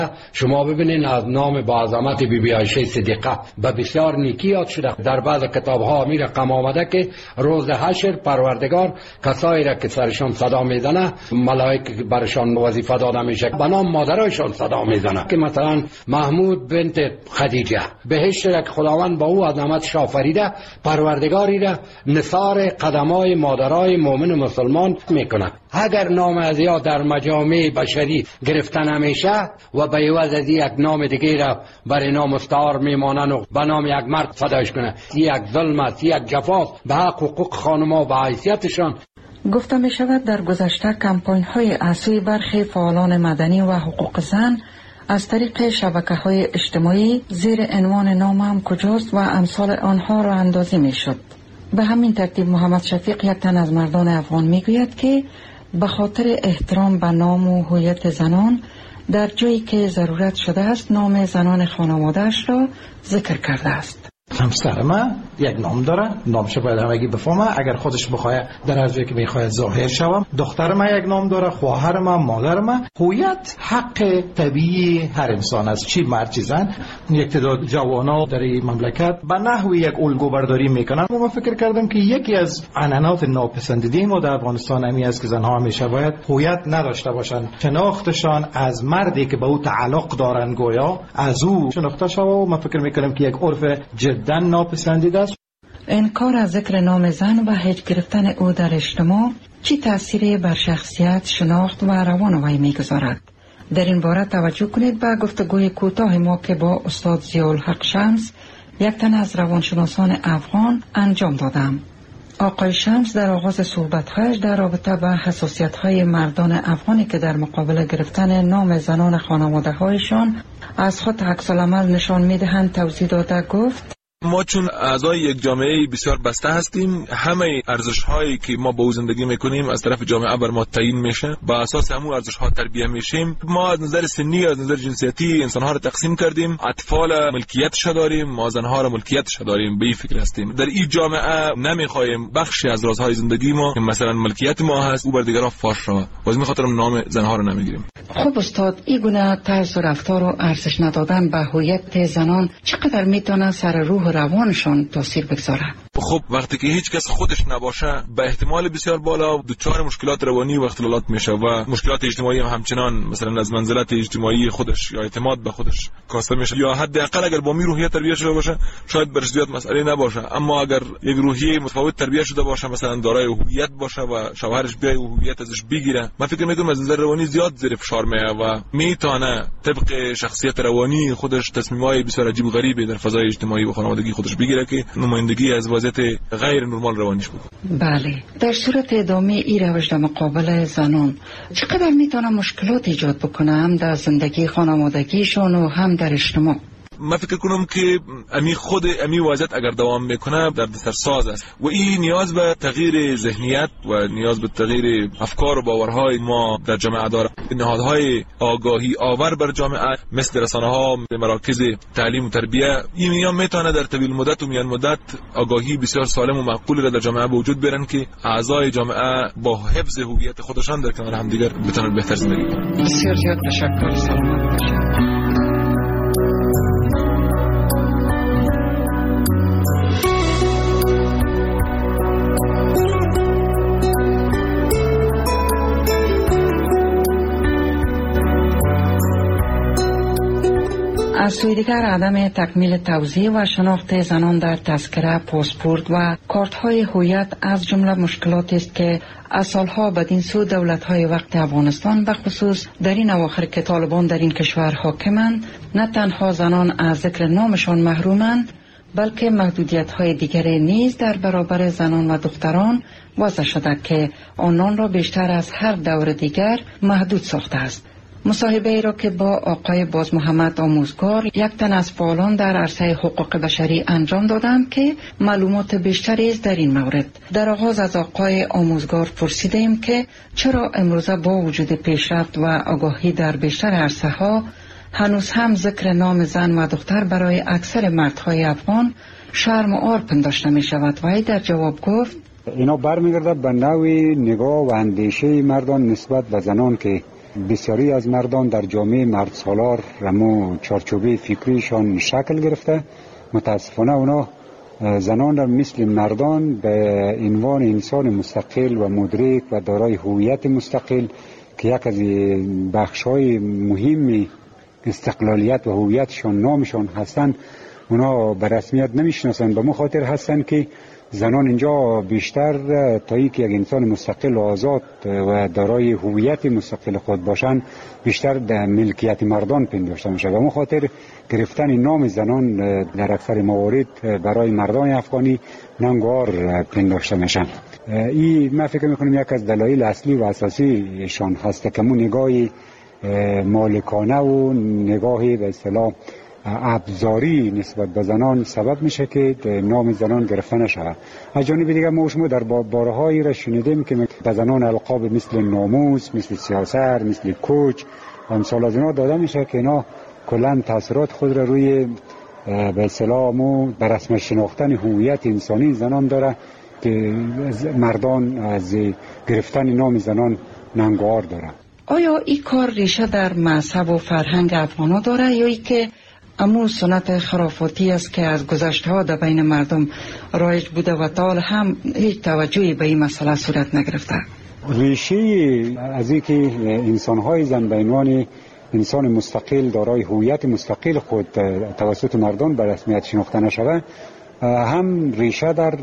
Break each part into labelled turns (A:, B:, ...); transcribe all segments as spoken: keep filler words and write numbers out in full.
A: شما ببینید از نام با عظمت بی بی عایشه صدیقه به بسیار نیکی یاد شده. در بعض کتاب ها می رقم آمده که روز حشر پروردگار کسایی را که سرشان صدا میزنه، ملائکه برشان وظیفه داده میشه، به نام مادرایشان صدا میزنه. که مثلا محمود بنت خدیجه، بهشت را که خداوند با او عظمت آفریده، پروردگاری را نثار قدمای مادرای مؤمن مسلمان میکنه. اگر نام از یا در مجامع بشری گرفته نمیشه و به عوض از یک نام دیگه را برای نام مستعار میمانن و به نام یک مرد فداش کنه، یک ظلم است، یک جفاست به حق حقوق خانم‌ها و حیثیتشان.
B: گفته می شود در گذشته کمپاین های عصوی برخی فعالان مدنی و حقوق زن از طریق شبکه های اجتماعی زیر عنوان نامم کجاست و امثال آنها را اندازی می شد. به همین ترتیب محمد شفیق، یک تن از مردان افغان، می گوید که به خاطر احترام به نام و هویت زنان در جایی که ضرورت شده است نام زنان خانواده‌اش را ذکر کرده است.
C: همسر ما یک نام داره، نامش باید همگی بفهمه. اگر خودش بخواد در هر جایی که میخواد ظاهر شوم. دختر ما یک نام داره، خواهر ما، مادر ما. هویت حق طبیعی هر انسان است، چی مرد چی زن. یک تعداد جوانا در این مملکت به نحوی یک الگو برداری میکنن. ما فکر کردم که یکی از عنعنات ناپسندیده ما در افغانستان همین است که زنها همیشه باید هویت نداشته باشند. شناختشان از مردی که به او تعلق دارن گویا از او شناخته شود. و ما فکر میکنم که یک عرف جدا ناپسندیده است.
B: انکار از ذکر نام زن و هج گرفتن او در اجتماع چی تأثیری بر شخصیت، شناخت و روان وی میگذارد؟ در این باره توجه کنید به گفتگوی کوتاه ما که با استاد ضیاءالحق شمس، یک تن از روانشناسان افغان، انجام دادم. آقای شمس در آغاز صحبت‌هایش در رابطه با حساسیت‌های مردان افغانی که در مقابل گرفتن نام زنان خانواده‌هایشان از خود عکس‌العمل نشان می‌دهند توضیح داده گفت:
D: ما چون اعضای یک جامعه بسیار بسته هستیم، همه ارزش‌هایی که ما با او زندگی می‌کنیم از طرف جامعه بر ما تعیین میشه. با اساس همون ارزش‌ها تربیت میشیم. ما از نظر سنی، از نظر جنسیتی انسان‌ها را تقسیم کردیم. اطفال ملکیتش داریم، ما زن‌ها را ملکیتش داریم. به این فکر هستیم در این جامعه نمی‌خوایم بخشی از رازهای زندگی ما که مثلا ملکیت ما هست او بر دیگران فاش شود. باز می‌خاطر نام زن‌ها را نمی‌گیریم.
B: خب استاد، این گونه طرز رفتار و ارزش ندادن به هویت زنان چقدر میتونه سر روح روانشان تاثیر بگذاره؟
D: خب وقتی که هیچ کس خودش نباشه به احتمال بسیار بالا دچار مشکلات روانی و اختلالات میشه و مشکلات اجتماعی هم همچنان مثلا از منزلت اجتماعی خودش یا اعتماد به خودش کاسته میشه. یا حداقل اگر با می روحیه تربیت شده باشه شاید برش زیاد مسئله نباشه، اما اگر یک روحیه متفاوت تربیت شده باشه، مثلا دارای هویت باشه و شوهرش بیای هویت ازش بگیره، من فکر میکنم از نظر روانی زیاد زیر فشار میاد و میتونه طبق شخصیت روانی خودش تصمیمای بسیار عجیب و غریبی در فضای اجتماعی و خانوادگی خودش بگیره که نمایندگی از وضعیت غیر نرمال روانیش بود.
B: بله، در صورت ادامه این روش در مقابل زنان چقدر میتونه مشکلات ایجاد بکنه هم در زندگی خانوادگیشون و هم در اجتماع؟
D: من فکر کنم که امی خود امی وضعیت اگر دوام میکنه در سرساز است و این نیاز به تغییر ذهنیت و نیاز به تغییر افکار و باورهای ما در جامعه داره. نهادهای آگاهی آور بر جامعه مثل رسانه‌ها، مراکز تعلیم و تربیت، این میان میتونه در طویل مدت و میان مدت آگاهی بسیار سالم و معقول را در جامعه به وجود بیارن که اعضای جامعه با حفظ هویت خودشان در کنار همدیگر بتونن بهتر زندگی کنن.
B: بسیار زیاد تشکر. سلامت باشید. از سوی دیگر عدم تکمیل توزیع و شناخت زنان در تذکره، پاسپورت و کارت‌های هویت از جمله مشکلاتی است که از سالها بدین سو دولت‌های وقت افغانستان به خصوص در این اواخر که طالبان در این کشور حاکمند نه تنها زنان از ذکر نامشان محرومند بلکه محدودیت‌های دیگری نیز در برابر زنان و دختران وضع شده که آنان را بیشتر از هر دور دیگر محدود ساخته است. مصاحبه ای را که با آقای باز محمد آموزگار، یک تن از فعالان در عرصه حقوق بشری انجام دادند که معلومات بیشتری است در این مورد. در آغاز از آقای آموزگار پرسیدیم که چرا امروزه با وجود پیشرفت و آگاهی در بیشتر عرصه ها هنوز هم ذکر نام زن و دختر برای اکثر مردهای افغان شرم و عار پنداشته می شود. و ای در جواب گفت
E: اینا برمیگرده به نوع نگاه و اندیشه مردان نسبت به زنان که بسیاری از مردان در جامعه مرد سالار رمو چارچوبه فکریشان شکل گرفته. متاسفانه اونا زنان را مثل مردان به عنوان انسان مستقل و مدرک و دارای هویت مستقل که یک از بخش‌های مهم استقلالیت و هویتشان نامشان هستند اونا به رسمیت نمیشناسند. به مخاطر هستند که زنان اینجا بیشتر تا اینکه یک انسان مستقل و آزاد و دارای هویت مستقل خود باشند بیشتر در ملکیت مردان پنداشته میشه. به مخاطر گرفتن نام زنان در اکثر موارد برای مردان افغانی ننگار پنداشته میشن. این من فکر میکنم یک از دلایل اصلی و اساسی شان هست که مون نگاه مالکانه و نگاه به اصطلاح ابزاری نسبت به زنان سبب میشه که نام زنان گرفته نشه. از جانب دیگه ما شما در بارهایی را شنیدیم که به زنان القاب مثل ناموس، مثل سیاست، مثل کوچ و امثال از اینا داده میشه که اینا کلا تاثیرات خود را روی به اصطلاح مو بر رسم شناختن هویت انسانی زنان داره که مردان از گرفتن نام زنان ننگار داره.
B: آیا این کار ریشه در مذهب و فرهنگ افغانا داره یا ای که امو سنت خرافاتی است که از گذشته ها در بین مردم رایج بوده و تا هم هیچ توجهی به این مسئله صورت نگرفته؟
E: ریشه از این که انسان‌های زن به عنوان انسان مستقل دارای هویت مستقل خود توسط مردان به رسمیت شناخته نشود هم ریشه در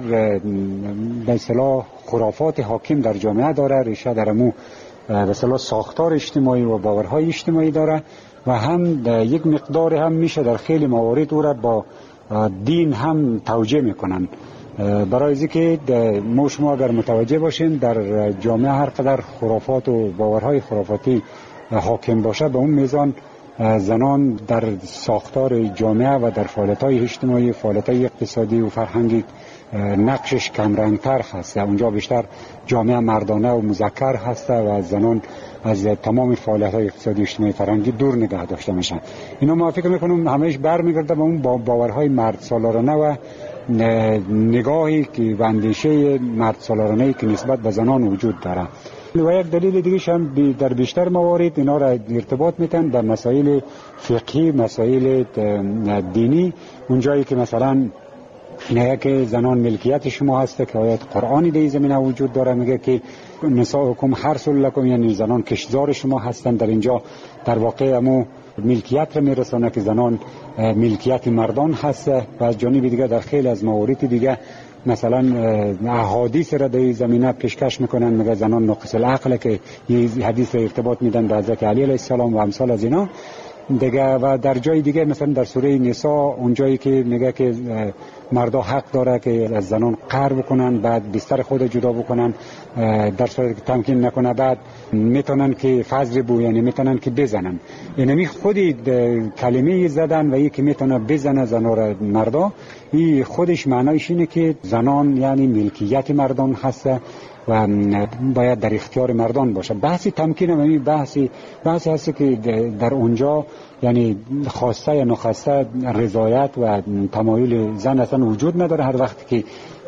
E: به اصطلاح خرافات حاکم در جامعه داره، ریشه در امو به اصطلاح ساختار اجتماعی و باورهای اجتماعی داره و هم یک مقدار هم میشه در خیلی موارد او را با دین هم توجیه میکنن. برای از که ما شما اگر متوجه باشیم در جامعه هر قدر خرافات و باورهای خرافاتی حاکم باشه به اون میزان زنان در ساختار جامعه و در فعالیت‌های اجتماعی، فعالیت‌های اقتصادی و فرهنگی نقشش کمرنگتر هست. اونجا بیشتر جامعه مردانه و مذکر هست و زنان از تمام فعالیت‌های اقتصادی اجتماعی فرهنگی دور نگه داشته میشن. اینا ما فکر میکنم همهش برمیگرده به اون باورهای مرد سالارانه و نگاهی که و اندیشه مرد سالارانه که نسبت به زنان وجود داره. و یک دلیل دیگه هم در بیشتر موارد اینا را ارتباط میتن به مسائل فقهی، مسائل دینی، اونجایی که مثلا نه که زنان ملکیت شما هسته که آیات قرآنی در این زمینه وجود داره میگه که نساءکم حرث لکم، یعنی زنان کشتزار شما هستن. در اینجا در واقع امو ملکیت را میرسانه که زنان ملکیت مردان هسته و از جانب دیگه در خیلی از موارد دیگه مثلا احادیث را در این زمینه پیشکش میکنن میگه زنان ناقص العقل که یه حدیث را ارتباط میدن به حضرت علی علیه السلام و امثال از اینا دیگه. و در جای دیگه مثلا در سوره نساء اونجایی که میگه که مردا حق داره که از زنان قهر بکنن، بعد بستر خود جدا بکنن، در صورتی که تمکین نکنه بعد میتونن که فضربو، یعنی میتونن که بزنن. یعنی خودی کلمه زدن و یکی که میتونه بزنه زنا را مردا، این خودش معنایش اینه که زنان یعنی ملکیت مردان هست و باید در اختیار مردان باشه. بحثی تمکین هم این بحثی بحثی هست که در اونجا یعنی خواسته یا نخواسته رضایت و تمایل زن اصلا وجود نداره. هر وقت که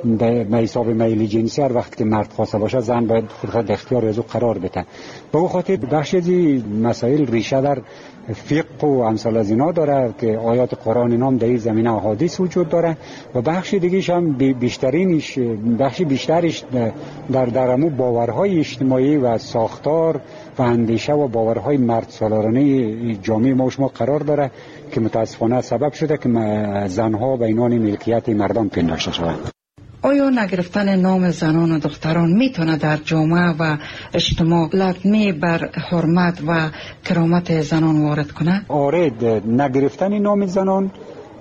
E: به حساب میل جنسی هر وقت که مرد خواسته باشه زن باید خود خود اختیار از او قرار بده. به اون خاطر بخش از مسائل ریشه در فقه و امثال از اینا داره که آیات قرآن نام در این زمینه احادیث وجود داره و بخش دیگه‌ش هم بیشترینش بخش بیشترش در درمو باورهای اجتماعی و ساختار و اندیشه و باورهای مرد سالارانه جامعه ما شما قرار داره که متاسفانه سبب شده که زنها به عنوان ملکیت مردان پنداشته شوند.
B: آیا نگرفتن نام زنان و دختران میتونه در جامعه و اجتماع لطمه بر حرمت و کرامت زنان وارد کنه؟
E: آره، نگرفتن نام زنان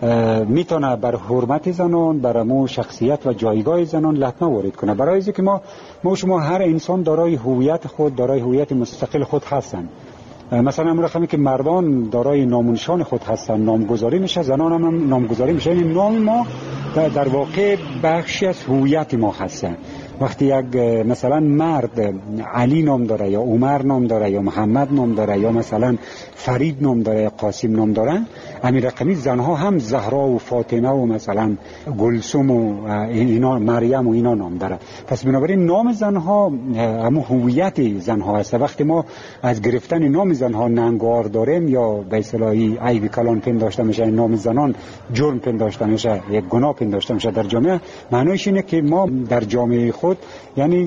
E: میتونه بر حرمت زنان، بر مو شخصیت و جایگاه زنان لطمه وارد کنه. برای اینکه که ما ما شما هر انسان دارای هویت خود، دارای هویت مستقل خود هستن. مثلا امروز همین که مردان دارای نام و نشان خود هستن نامگذاری میشه، زنان هم نامگذاری میشه. یعنی نام ما در واقع بخشی از هویت ما هستن. وقتی یک مثلا مرد علی نام داره یا عمر نام داره یا محمد نام داره یا مثلا فرید نام داره یا قاسم نام داره، همین رقمی زنها هم زهرا و فاطمه و مثلا گلسوم و اینا، مریم و اینا نام داره. پس بنابراین نام زنها همون هویت زنها است. وقتی ما از گرفتن نام زنها ننگار داریم یا به اصطلاحی عیب کلان پنداشته میشه، نام زنان جرم پنداشته میشه، یک گناه پنداشته میشه در جامعه، معنیش اینه که ما در جامعه خود یعنی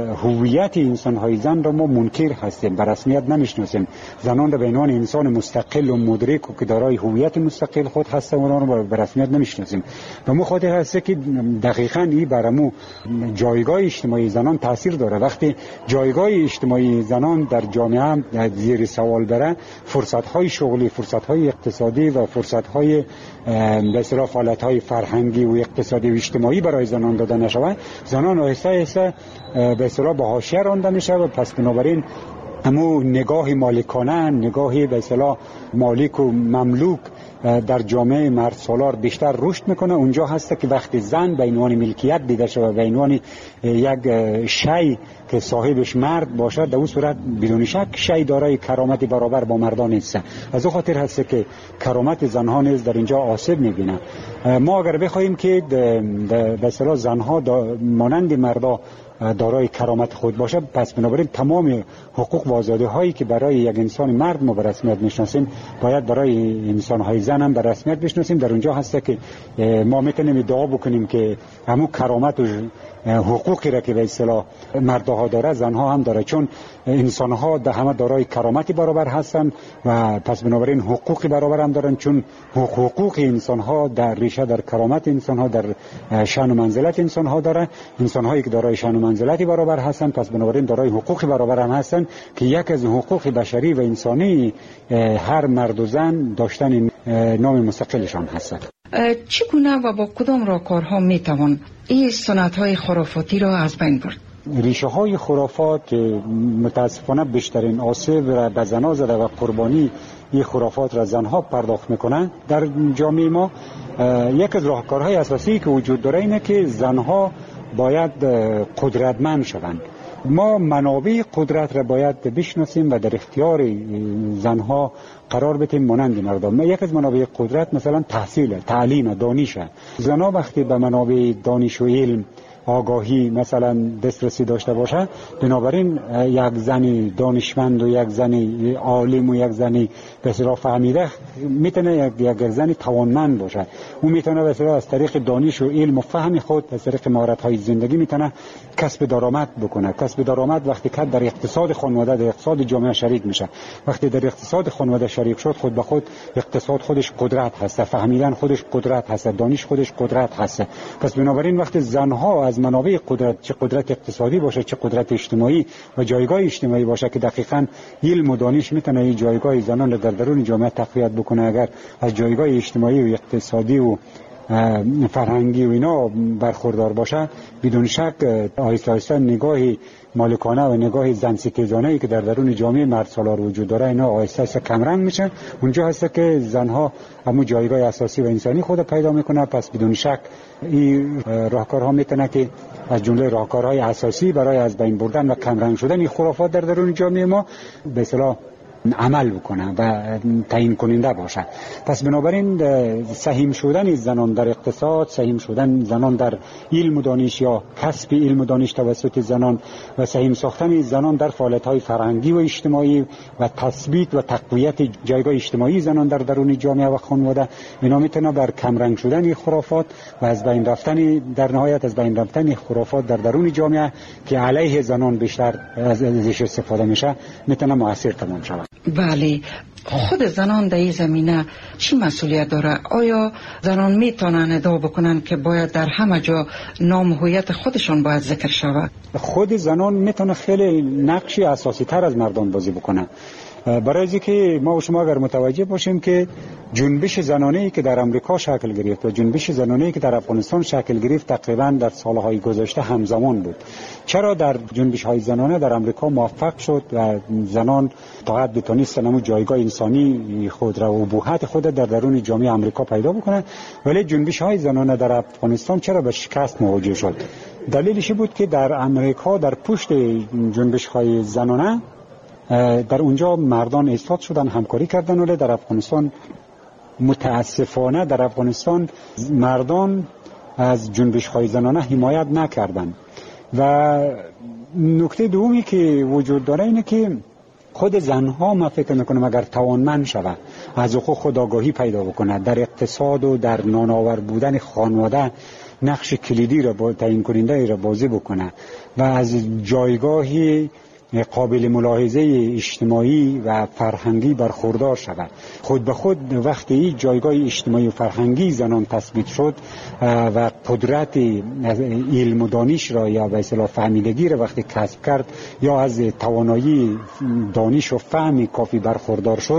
E: هویت انسان‌های زن را ما منکر هستیم، به رسمیت نمیشناسیم. زنان را به عنوان انسان مستقل و مدرک و که دارای هویت مستقل خود هستند، اونها را به رسمیت نمیشناسیم. و مو خاطر هست که دقیقاً این برامو جایگاه اجتماعی زنان تاثیر داره. وقتی جایگاه اجتماعی زنان در جامعه زیر سوال بره، فرصت‌های شغلی، فرصت‌های اقتصادی و فرصت‌های به اصطلاح فعالیت‌های فرهنگی و اقتصادی و اجتماعی برای زنان داده نشود، زنان آهسته آهسته به اصطلاح به حاشیه رانده میشه و پس بنابراین همو نگاه مالکانه، نگاهی به اصطلاح مالک و مملوک در جامعه مرد سالار بیشتر رشد میکنه. اونجا هست که وقتی زن به عنوان ملکیت دیده شده، به عنوان یک شی که صاحبش مرد باشه، در اون صورت بدون شک شی دارای کرامتی برابر با مردان نیست. از او خاطر هست که کرامت زنها نیز در اینجا آسیب میبینه. ما اگر بخوایم که به اصطلاح زنها مانند مردا دارای کرامت خود باشه، پس بنابراین تمام حقوق و آزادی هایی که برای یک انسان مرد ما به رسمیت میشناسیم باید برای انسان های زن هم به رسمیت بشناسیم. در اونجا هست که ما میتونیم ادعا بکنیم که همون کرامت و حقوقی را که به اصطلاح مردها داره زنها هم داره، چون انسان ها در همه دارای کرامتی برابر هستند و پس بنابراین حقوقی برابر هم دارن، چون حقوق انسان ها در ریشه در کرامت انسان ها، در شأن و منزلت انسان ها داره. انسان هایی که دارای شأن و منزلتی برابر هستند پس بنابراین دارای حقوقی برابر هم هستند که یک از حقوق بشری و انسانی هر مرد و زن داشتن نام مستقلشان هست.
B: چگونه و با کدام راهکارها میتوان این سنت های خرافاتی را از بین برد؟
E: ریشه های خرافات متاسفانه بیشترین آسیب را به زنها زده و قربانی این خرافات را زنها پرداخت میکنند در جامعه ما. یک از راهکارهای اساسی که وجود داره اینه که زنها باید قدرتمند شوند. ما منابع قدرت را باید بشناسیم و در اختیار زنها قرار بدیم مانند مردم. یک از منابع قدرت مثلا تحصیل، تعلیم، دانش. زنها وقتی به منابع دانش و علم، آگاهی مثلا دسترسی داشته باشه، بنابراین یک زن دانشمند و یک زن عالم و یک زن به اصطلاح فهمیده میتونه یک زن توانمند باشه. اون میتونه به اصطلاح از طریق دانش و علم و فهم خود، از طریق مهارت های زندگی میتونه کسب درآمد بکنه. کسب درآمد وقتی که در اقتصاد خانواده، در اقتصاد جامعه شریک میشه، وقتی در اقتصاد خانواده شریک شد، خود به خود اقتصاد خودش قدرت هست، فهمیدن خودش قدرت هست، دانش خودش قدرت هست. پس بنابراین وقتی زنها از منابع قدرت، چه قدرت اقتصادی باشه چه قدرت اجتماعی و جایگاه اجتماعی باشه که دقیقاً علم و دانش میتونه این جایگاه زنان را در درون جامعه تقویت بکنه، اگر از جایگاه اجتماعی و اقتصادی و فرهنگی و اینا برخوردار باشه، بدون شک آهسته آهسته نگاه مالکانه و نگاه زن ستیزانه‌ای که در درون جامعه مرد سالار وجود داره اینا آهسته آهسته کمرنگ میشه. اونجا هست که زنها همون جایگاه اساسی و انسانی خود پیدا میکنه. پس بدون شک این راهکارها میتونه که از جمله راهکارهای اساسی برای از بین بردن و کمرنگ شدن این خرافات در درون جامعه ما به اصطلاح عمل بکنه و تعیین کننده باشه. پس بنابراین سهیم شدن زنان در اقتصاد، سهیم شدن زنان در علم و دانش یا کسب علم و دانش توسط زنان و سهیم ساختن زنان در فعالیت‌های فرهنگی و اجتماعی و تثبیت و تقویت جایگاه اجتماعی زنان در درون جامعه و خانواده، اینا میتونه بر کمرنگ شدن خرافات و از بین رفتن، در نهایت از بین رفتن خرافات در درون جامعه که علیه زنان بیشتر از ازش استفاده میشه میتونه مؤثر تمام شود.
B: بله، خود زنان در این زمینه چی مسئولیت داره؟ آیا زنان میتونن ادعا بکنن که باید در همه جا نام هویت خودشان باید ذکر شود؟
E: خود زنان میتونه خیلی نقشی اساسی تر از مردان بازی بکنه. برای اینکه ما و شما اگر متوجه باشیم که جنبش زنانه‌ای که در امریکا شکل گرفت و جنبش زنانه‌ای که در افغانستان شکل گرفت تقریبا در سالهای گذشته همزمان بود. چرا در جنبش‌های زنانه در امریکا موفق شد و زنان طاقت بتونستن همون جایگاه انسانی خود را و ابهت خود در درون جامعه امریکا پیدا بکنه، ولی جنبش‌های زنانه در افغانستان چرا به شکست مواجه شد؟ دلیلش بود که در امریکا در پشت جنبش‌های زنانه در اونجا مردان ایستاد شدن، همکاری کردن، ولی در افغانستان متاسفانه در افغانستان مردان از جنبش های زنانه حمایت نکردند. و نکته دومی که وجود داره اینه که خود زنها من فکر میکنم اگر توانمند شود، از حقوق خود آگاهی پیدا بکنه، در اقتصاد و در نانآور بودن خانواده نقش کلیدی را با تعیین کننده را بازی بکنه و از جایگاهی قابل ملاحظه اجتماعی و فرهنگی برخوردار شود، خود به خود وقتی این جایگاه اجتماعی و فرهنگی زنان تثبیت شد و قدرت علم و دانش را یا به اصطلاح فهمیدگی را وقتی کسب کرد یا از توانایی دانش و فهم کافی برخوردار شد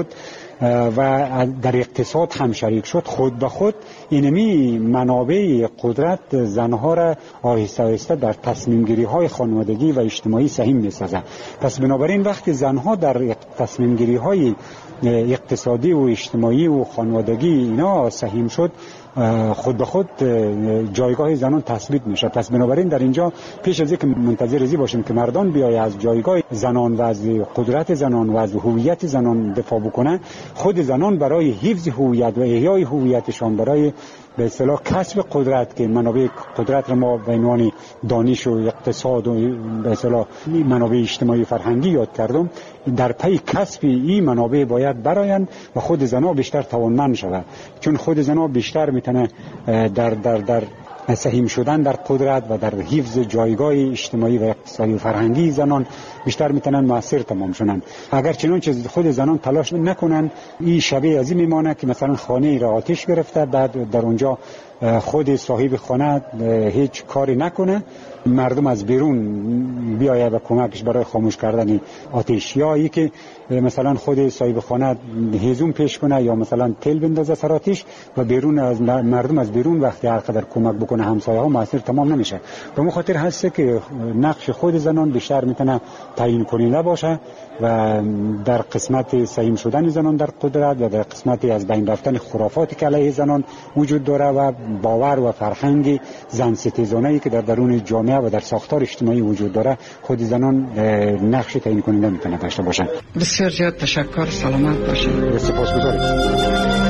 E: و در اقتصاد هم شریک شد، خود به خود اینمی منابع قدرت زنها را آهسته آهسته در تصمیم گیری های خانوادگی و اجتماعی سهیم می‌سازد. پس بنابراین وقتی زنها در تصمیم گیری های اقتصادی و اجتماعی و خانوادگی اینا سهیم شد، خود به خود جایگاه زنان تثبیت میشه. پس بنابراین در اینجا پیش از اینکه منتظر ازی باشیم که مردان بیای از جایگاه زنان و از قدرت زنان و از هویت زنان دفاع بکنه، خود زنان برای حفظ هویت و احیای هویتشان، برای به اصطلاح کسب قدرت که منابع قدرت را ما به عنوان دانش و اقتصاد و به اصطلاح منابع اجتماعی فرهنگی یاد کردم، در پی کسب این منابع باید برایند و خود زنان بیشتر توانمند شود، چون خود زنان بیشتر میتونه در در در سهیم شدن در قدرت و در حفظ جایگاه اجتماعی و اقتصادی و فرهنگی زنان بیشتر میتونن موثر تمام شدن. اگر چنانچه خود زنان تلاش نکنن، این شبیه از این میمانه که مثلا خانه را آتش گرفته، بعد در اونجا خود صاحب خانه هیچ کاری نکنه، مردم از بیرون بیایه و کمکش برای خاموش کردن آتش، یا ای که مثلا خود صاحب خانه هیزم پیش کنه یا مثلا تل بندازه سر آتش و بیرون از مردم از بیرون وقتی هر قدر کمک بکنه همسایه ها موثر تمام نمیشه. به مو خاطر هست که نقش خود زنان بیشتر میتونه تعیین کننده باشه و در قسمت سهیم شدن زنان در قدرت و در قسمت از بین رفتن خرافاتی که علیه زنان وجود داره و باور و فرهنگ زن ستیزانه‌ای که در درون جامعه و در ساختار اجتماعی وجود داره، خود زنان نقش تعیین کننده میتونه داشته باشن.
B: بسیار زیاد تشکر، سلامت باشید.
E: سپاسگزارم.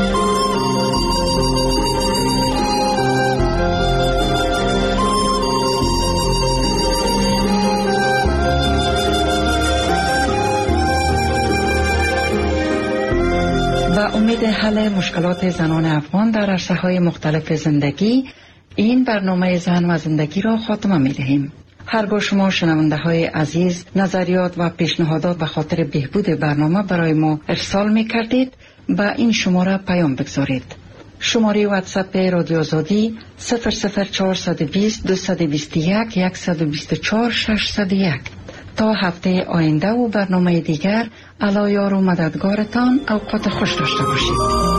B: با امید حل مشکلات زنان افغان در عرصه‌های مختلف زندگی، این برنامه زن و زندگی را خاتمه می دهیم. هرگاه شما شنونده های عزیز نظریات و پیشنهادات به خاطر بهبود برنامه برای ما ارسال می کردید، با این شماره پیام بگذارید. شماره واتساپ رادیو آزادی صفر صفر چهارصد و بیست دویست و بیست و یک صد و بیست و چهار ششصد و یک. تا هفته آینده و برنامه دیگر، علی یار و مددگارتان، اوقات خوش داشته باشید.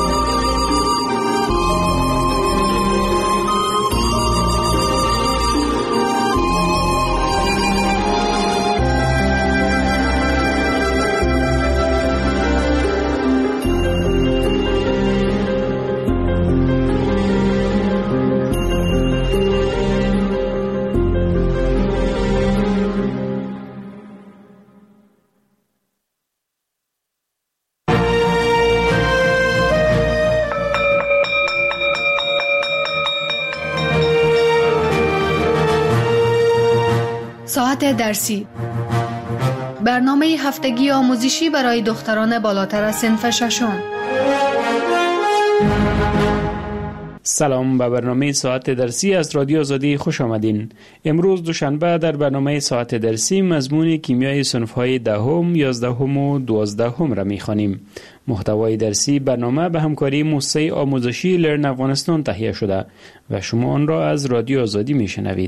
F: ساعت درسی، برنامه هفتگی آموزشی برای دختران بالاتر از صنف ششم.
G: سلام، به برنامه ساعت درسی از رادیو آزادی خوش آمدین. امروز دوشنبه در برنامه ساعت درسی مضمون کیمیای صنف‌های دهم، یازدهم و دوازدهم را می‌خوانیم. محتوای درسی برنامه به همکاری موسسه آموزشی لرن افغانستان تهیه شده و شما آن را از رادیو آزادی می‌شنوید.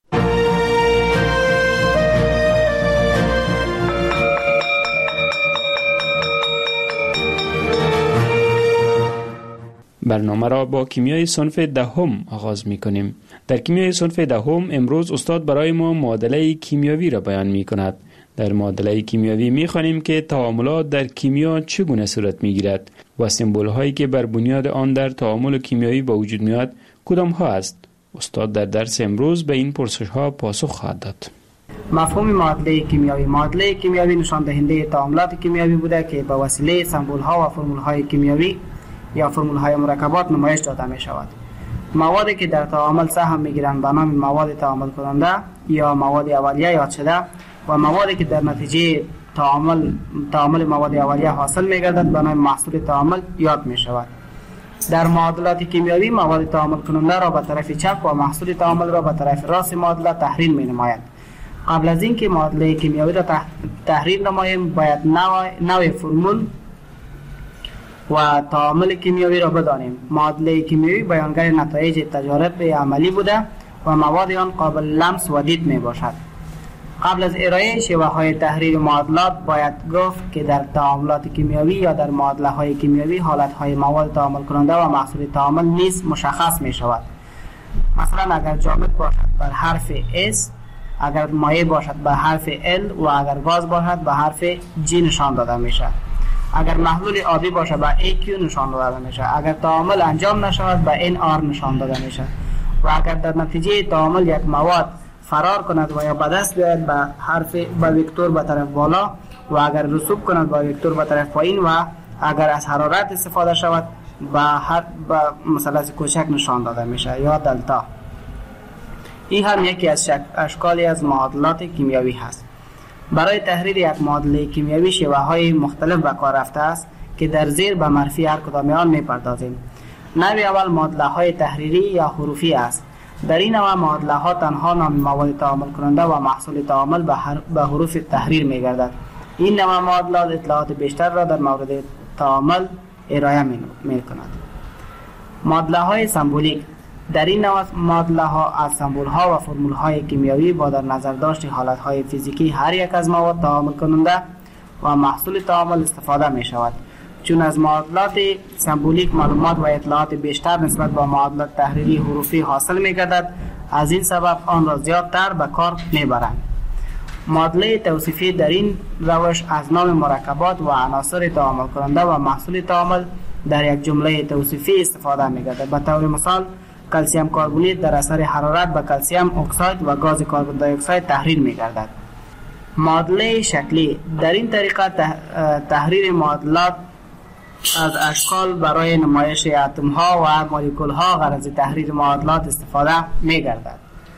G: برنامه را با کیمیای صنف دهم آغاز می کنیم. در کیمیای صنف دهم امروز استاد برای ما معادله کیمیاوی را بیان می کند. در معادله کیمیاوی می خوانیم که تعاملات در کیمیا چگونه صورت می گیرد و سمبول هایی که بر بنیاد آن در تعامل کیمیایی با وجود می آید کدام ها است. استاد در درس امروز به این پرسش ها پاسخ خواهد داد.
H: مفهوم معادله کیمیاوی: معادله کیمیاوی نشان دهنده تعاملات کیمیاوی بوده که با وسیله سمبول ها و فرمول های کیمیاوی یا فرمول های مرکبات نمایش داده می شود. موادی که در تعامل سهم می گیرند به نام مواد تعامل کننده یا مواد اولیه یاد شده و موادی که در نتیجه تعامل تعامل مواد اولیه حاصل می گردد به نام محصول تعامل یاد می شود. در معادلات کیمیایی مواد تعامل کننده را به طرف چپ و محصول تعامل را به طرف راست معادله تحریر می نمایند. قبل از اینکه معادله کیمیایی را تحریر نماییم باید نوع, نوع فرمول و تعامل کیمیایی را بدانیم. معادله کیمیایی بیانگر نتایج تجارب عملی بوده و مواد آن قابل لمس و دید می باشد. قبل از ارائه شیوه های تحریر معادلات باید گفت که در تعاملات کیمیایی یا در معادله های کیمیایی حالت های مواد تعامل کننده و محصول تعامل نیز مشخص می شود. مثلا اگر جامد باشد بر حرف S، اگر مایع باشد به حرف L و اگر گاز باشد به حرف G نشان داده می شود. اگر محلول آبی باشد به ای کیو نشان داده می شود. اگر تعامل انجام نشود به ان آر نشان داده می شود. و اگر در نتیجه تعامل یک مواد فرار کند و یا به دست بیاید به حرف به وکتور به طرف بالا و اگر رسوب کند به وکتور به طرف پایین و اگر از حرارت استفاده شود به هر به مثلث کوچک نشان داده میشه یا دلتا. این هم یکی از اشکالی از معادلات کیمیایی هست. برای تحریر یک معادله کیمیایی شیوه های مختلف به کار رفته است که در زیر به معرفی هر کدام آن میپردازیم. نوع اول معادله های تحریری یا حروفی است. در این نوع معادله ها تنها نام مواد تعامل کننده و محصول تعامل به, به حروف تحریر می گردد. این نوع معادلات اطلاعات بیشتر را در مورد تعامل ارائه می کند. معادله های سمبولیک. در این نوع معادله ها از سمبول ها و فرمول های کیمیایی با در نظر داشت حالت های فیزیکی هر یک از مواد تعامل کننده و محصول تعامل استفاده می شود. چون از معادلات سمبولیک معلومات و اطلاعات بیشتر نسبت به معادلات تحریری حروفی حاصل می گردد، از این سبب آن را زیادتر به کار می برند. معادله توصیفی در این روش از نام مرکبات و عناصر تعامل کننده و محصول تعامل در یک جمله توصیفی استفاده می گردد. به طور مثال کلسیم کربونیت در اثر حرارت به کلسیم اکساید و گاز کربن دی اکساید تحریر می گردد. معادله شکلی. در این طریقه تحریر معادلات از اشکال برای نمایش اتم ها و مولکول ها غرض تحریر معادلات استفاده می گردد.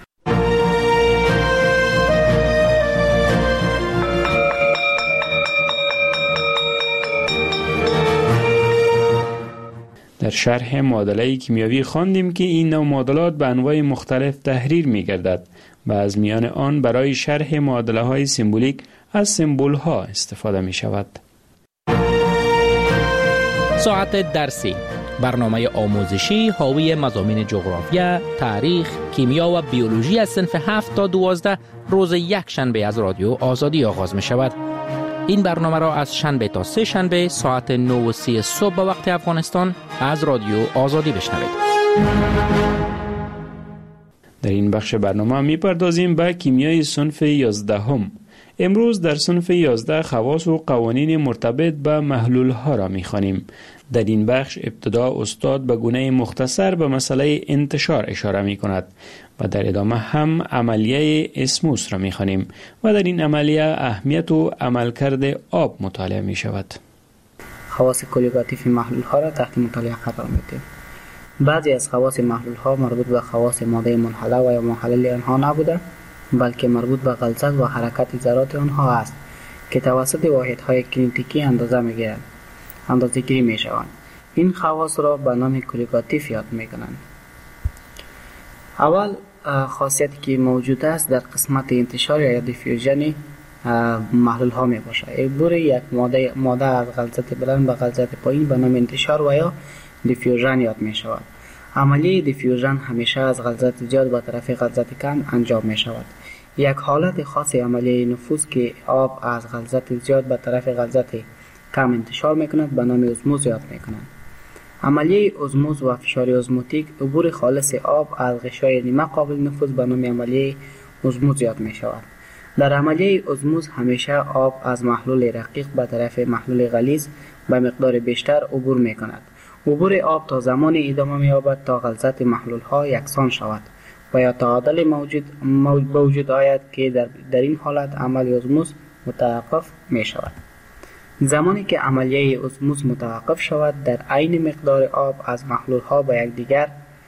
G: در شرح معادله کیمیایی خواندیم که این نوع معادلات به انواع مختلف تحریر می گردد و از میان آن برای شرح معادله های سمبولیک از سمبول ها استفاده می شود.
I: ساعت درسی، برنامه آموزشی حاوی مضامین جغرافیا، تاریخ، کیمیا و بیولوژی از صنف هفت تا دوازده روز یک شنبه از رادیو آزادی آغاز می شود. این برنامه را از شنبه تا سه شنبه ساعت نه و سی صبح به وقت افغانستان از رادیو آزادی بشنوید.
G: در این بخش برنامه می پردازیم به کیمیای صنف یازدهم. امروز در صنف یازده خواص و قوانین مرتبط به محلول ها را می خوانیم. در این بخش ابتدا استاد به گونه مختصر به مسئله انتشار اشاره می کند و در ادامه هم عملیه اسموس را می خوانیم و در این عملیه اهمیت و عملکرد آب مطالعه می شود.
H: خواص کلیگاتیف محلول ها را تحت مطالعه قرار می دهیم. بعضی از خواص محلول ها مربوط به خواص ماده منحله و یا محلل آنها نبوده، بلکه مربوط به غلظت و حرکت ذرات آنها است که توسط واحدهای کینتیکی اندازه می‌گیرند، اندازه‌گیری می‌شوند. این خواص را به نام کلیگاتیف یاد می‌کنند. اول خاصیتی که موجود است در قسمت انتشار یا دیفیوژن محلول ها میباشد. عبور یک ماده ماده از غلظت بلند به غلظت پایین به نام انتشار و یا دیفیوژن یاد می‌شود. عملیه دیفیوژن همیشه از غلظت زیاد به طرف غلظت کم انجام می شود. یک حالت خاص عملیه نفوذ که آب از غلظت زیاد به طرف غلظت کم انتشار می کند به نام ازموز یاد می کنند. عملیه ازموز و فشار ازموتیک عبور خالص آب از غشای نیمه قابل نفوذ به نام عملیه ازموز یاد می شود. در عملیه ازموز همیشه آب از محلول رقیق به طرف محلول غلیظ به مقدار بیشتر عبور می کند. عبور آب تا زمان ادامه می‌یابد تا غلظت محلول ها یکسان شود و یا تعادل موجود موجود آید که در, در این حالت عمل ازموز متوقف می شود. زمانی که عملیه اسموز متوقف شود در عین مقدار آب از محلول ها به یکدیگر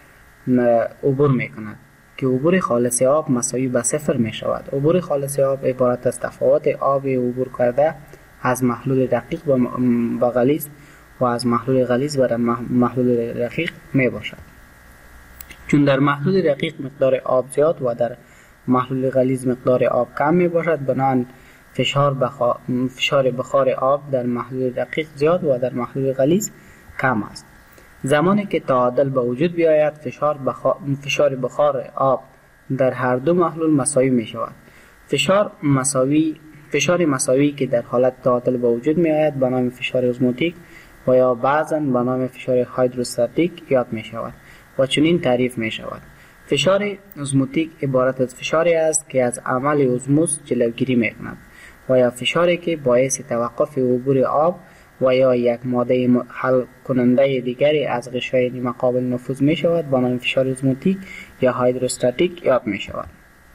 H: عبور می کند که عبور خالص آب مساوی به صفر می شود. عبور خالص آب عبارت از تفاوت آب عبور کرده از محلول دقیق به غلیظ و از محلول غلیظ به محلول رقیق می باشد. چون در محلول رقیق مقدار آب زیاد و در محلول غلیظ مقدار آب کم می باشد، بنابراین فشار بخار فشار بخار آب در محلول دقیق زیاد و در محلول غلیظ کم است. زمانی که تعادل به وجود بیاید، فشار بخار فشار بخار آب در هر دو محلول مساوی می شود. فشار مساوی فشار مساوی که در حالت تعادل به وجود می آید به نام فشار ازموتیک و یا بعضاً به نام فشار هایدروستاتیک یاد می شود و چنین تعریف می شود: فشار ازموتیک عبارت از فشاری است که از عمل اسموز جلوگیری می کند و یا فشاری که باعث توقف عبور آب و یا یک ماده حل کننده دیگری از غشای نیمه قابل نفوذ می شود با نام فشار ازموتیک یا هایدروستاتیک یاد می شود.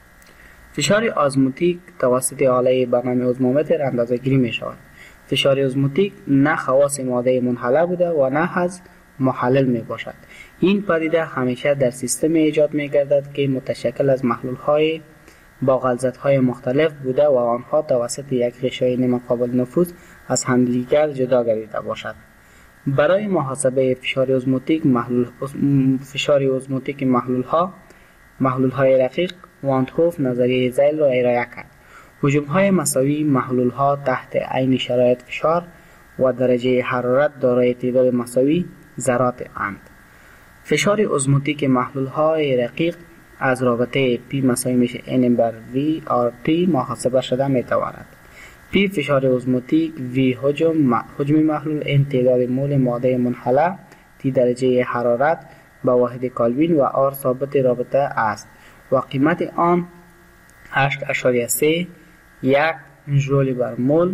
H: فشار ازموتیک توسط آله به نام ازمومتر اندازه گیری می شود. فشار ازموتیک نه خواص ماده منحله بوده و نه از محلل می باشد. این پدیده همیشه در سیستم ایجاد می گردد که متشکل از محلول های با غلظت های مختلف بوده و آنها توسط یک غشای نیمه قابل نفوذ از همدیگر جدا گردیده باشد. برای محاسبه فشار ازموتیک محلول فشار ازموتیک محلول ها محلول های رقیق وانتهوف نظریه زیل را ارائه کرد. حجم های مساوی محلول ها تحت عین شرایط فشار و درجه حرارت دارای تعداد مساوی ذرات اند. فشار ازموتیک محلول های رقیق از رابطه P مساوی میشه N بر V آر T محاسبه شده میتواند. P فشار ازموتیک، V حجم حجم محلول، N تعداد مول ماده منحله، T درجه حرارت با واحد کلوین و R ثابت رابطه است و قیمت آن هشت اشاریه سه یک ژول بر مول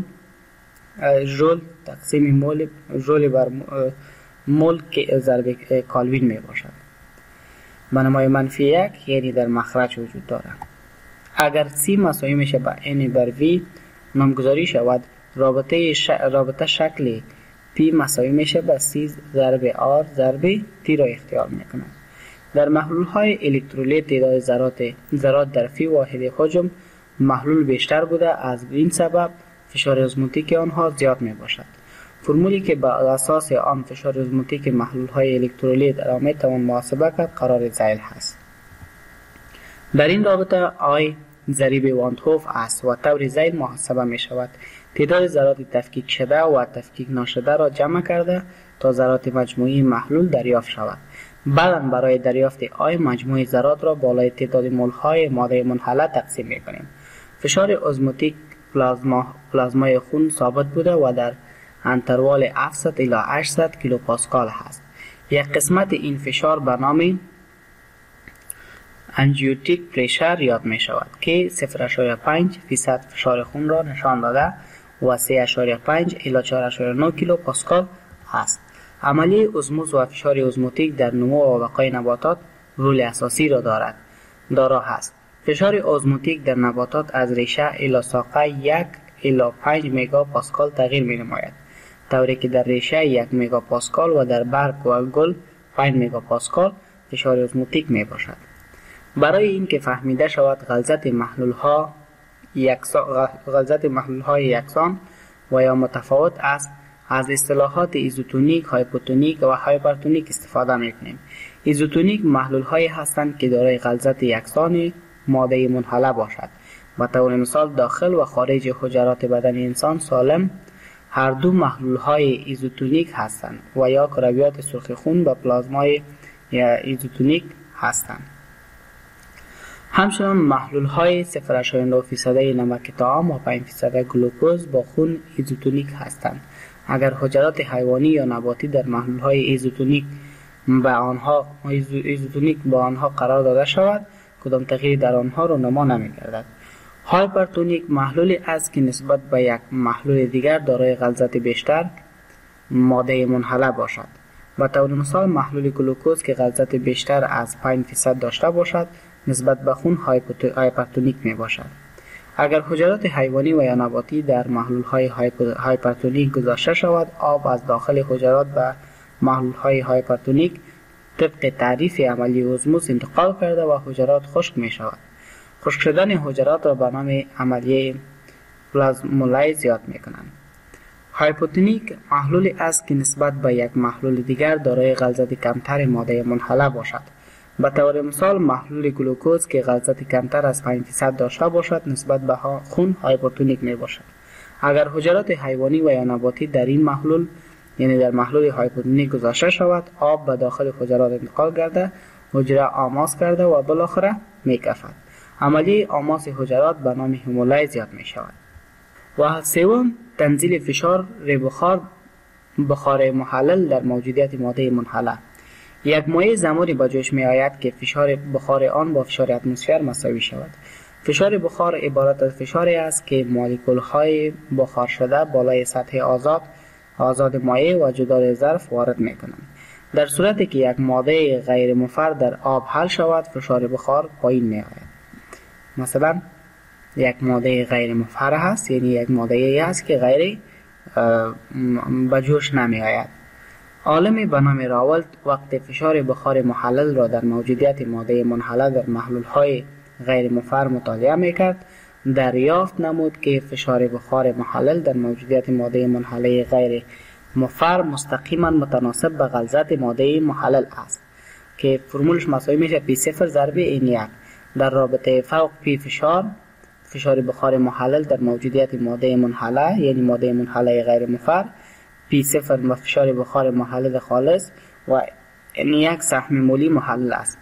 H: ژول تقسیم مول ژول بر مول که ضرب کلوین می باشد. بنمای منفی یک یعنی در مخرج وجود دارد. اگر C مساوی میشه با N بر V نامگذاری شود، رابطه ش... رابطه شکل P مساوی میشه با C ضرب R ضرب T را اختیار میکنه. در محلول های الکترولیت تعداد ذرات ذرات در فی واحد حجم محلول بیشتر بوده، از این سبب فشار ازموتیک آنها زیاد می باشد. فرمولی که بر اساس آن فشار ازموتیک محلول های الکترولیت را می توان محاسبه کرد قرار زیل هست. در این رابطه I ضریب وانتهوف است و طور زیل محاسبه می شود. تعداد ذرات تفکیک شده و تفکیک نشده را جمع کرده تا ذرات مجموعی محلول دریافت شود. بعدا برای دریافت آی مجموع ذرات را بالای تعداد مول های ماده منحله تقسیم می کنیم. فشار ازموتیک پلازما پلازمای خون ثابت بوده و در انتروال هفتصد الی هشتصد کیلو پاسکال هست. یک قسمت این فشار به نام انژیوتیک پرشر یاد می شود که صفر اشاریه پنج فیصد فشار خون را نشان داده و سه اشاریه پنج الی چهار اشاریه نه کیلو پاسکال است. عملیه اسموز و فشار ازموتیک در نمو و بقای نباتات رول اساسی را دارد دارا هست. فشار ازموتیک در نباتات از ریشه الی ساقه یک الی پنج مگا پاسکال تغییر می نماید، طوری که در ریشه یک مگا پاسکال و در برگ و گل پنج مگا پاسکال فشار ازموتیک می باشد. برای اینکه فهمیده شود غلظت محلول ها یکسان غلظت محلول های یکسان و یا متفاوت است، از اصطلاحات ایزوتونیک، هایپوتونیک و هایپرتونیک استفاده می‌کنیم. ایزوتونیک محلول هایی هستند که دارای غلظت یکسان ماده منحله باشد. به طور مثال داخل و خارج حجرات بدن انسان سالم هر دو محلول های ایزوتونیک هستند و یا کرویات سرخ خون با پلازمای ایزوتونیک هستند. همچنان محلول های صفر اشاریه نه فیصد نمک طعام و پنج فیصد گلوکوز با خون ایزوتونیک هستند. اگر حجرات حیوانی یا نباتی در محلول های ایزوتونیک به آنها ایزوتونیک با آنها قرار داده شود، کدام تغییری در آنها رونما نمی‌گردد. هایپرتونیک محلولی است که نسبت به یک محلول دیگر دارای غلظت بیشتر ماده منحله باشد. به طور مثال محلول گلوکوز که غلظت بیشتر از پنج فیصد داشته باشد نسبت به خون هایپرتونیک می باشد. اگر حجرات حیوانی و یا نباتی در محلول‌های هایپرتونیک گذاشته شود، آب از داخل حجرات به محلول‌های هایپرتونیک طبق تعریف عملی اوزموس انتقال کرده و حجرات خشک می شود. خشک شدن حجرات را به نام عملیه پلازمولیز یاد می کنند. هایپوتونیک محلولی است که نسبت به یک محلول دیگر دارای غلظت کمتر ماده منحله باشد. به طور مثال محلول گلوکوز که غلظت کمتر از پنج درصد داشته باشد نسبت به خون هایپوتونیک می باشد. اگر حجرات حیوانی و یا نباتی در این محلول یعنی در محلول هایپوتونیک گذاشته شود، آب به داخل حجرات انتقال کرده، حجره آماس کرده و بالاخره می کفد. عملیه آماس حجرات به نام هیمولیز یاد می شود. و سوم تنزیل فشار بخار بخار محلل در موجودیت ماده منحله. یک مایع زمانی به جوش می آید که فشار بخار آن با فشار اتمسفر مساوی شود. فشار بخار عبارت از فشاری است که مولکول های بخار شده بالای سطح آزاد آزاد مایع و جدار ظرف وارد می کنند. در صورتی که یک ماده غیر مفر در آب حل شود، فشار بخار پایین می آید. مثلا یک ماده غیر مفر هست، یعنی یک ماده ای است که غیر به جوش نمی آید. عالمی به نام راولت وقت فشار بخار محلل را در موجودیت ماده منحله در محلول های غیر مفر مطالعه می کرد، دریافت نمود که فشار بخار محلل در موجودیت ماده منحله غیر مفر مستقیما متناسب به غلظت ماده محلل است که فرمولش مساوی میشه پی صفر ضرب این یک. در رابطه فوق پی فشار فشار بخار محلل در موجودیت ماده منحله یعنی ماده منحله غیر مفر، پی صفر و فشار بخار محلل خالص و این یک سهم مولی محلل است.